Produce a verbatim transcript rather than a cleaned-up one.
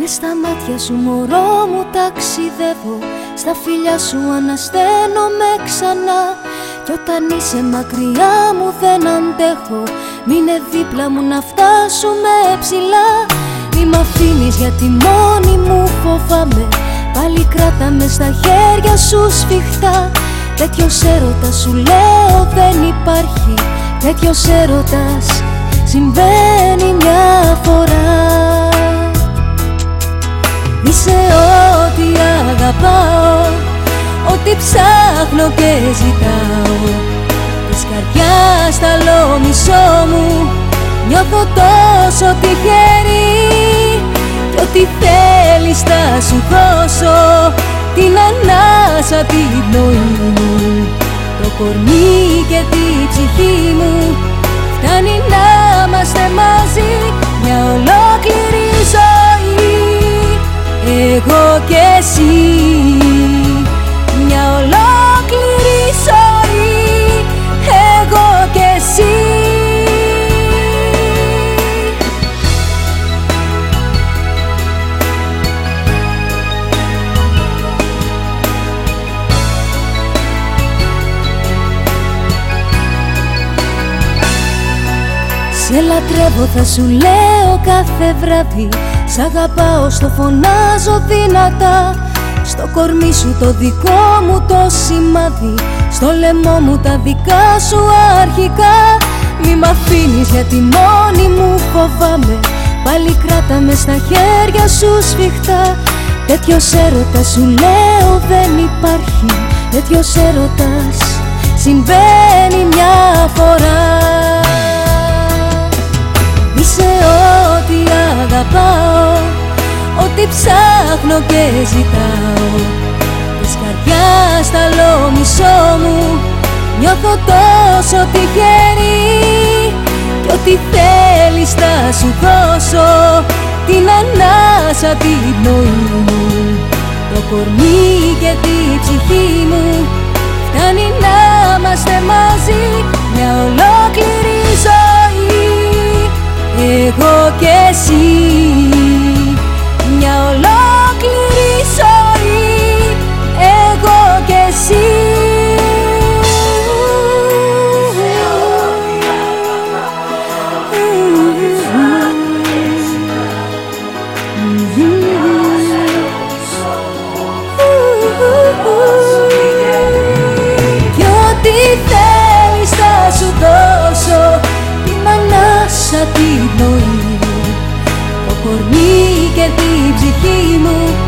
Μες στα μάτια σου μωρό μου ταξιδεύω, στα φιλιά σου ανασταίνομαι ξανά. Κι όταν είσαι μακριά μου δεν αντέχω, μείνε δίπλα μου να φτάσουμε ψηλά. Μη μ' αφήνεις γιατί μόνη μου φοβάμαι, πάλι κράτα με στα χέρια σου σφιχτά. Τέτοιος έρωτας σου λέω δεν υπάρχει, τέτοιος έρωτας συμβαίνει μια φορά. Είσαι ό,τι αγαπάω, ό,τι ψάχνω και ζητάω. Της καρδιάς τ' άλλο μισό μου νιώθω τόσο τυχερή. Κι ό,τι θέλεις θα σου δώσω, την ανάσα, την πνοή μου, το κορμί και την ψυχή μου. Φτάνει να είμαστε μαζί μια ολόκληρη ζωή, εγώ και εσύ. Μια ολόκληρη ζωή, εγώ και εσύ. Σε λατρεύω θα σου λέω κάθε βράδυ, σ' αγαπάω στο φωνάζω δυνατά. Στο κορμί σου το δικό μου το σημάδι, στο λαιμό μου τα δικά σου αρχικά. Μη μ' αφήνεις γιατί μόνη μου φοβάμαι, πάλι κράτα με στα χέρια σου σφιχτά. Τέτοιος έρωτας σου λέω δεν υπάρχει, τέτοιος έρωτας συμβαίνει μια φορά. Είσαι ό,τι αγαπάω, ό,τι ψάχνω και ζητάω. Της καρδιάς τ' άλλο μισό μου νιώθω τόσο τυχερή. Κι ό,τι θέλεις θα σου δώσω, την ανάσα, την πνοή μου, το κορμί και την ψυχή μου. Φτάνει να είμαστε μαζί μια ολόκληρη ζωή, εγώ και εσύ. Μια ολόκληρη ζωή, εγώ και εσύ. Κι ό,τι θέλεις θα σου δώσω, την ανάσα, την πνοή, το κορμί και την ψυχή μου.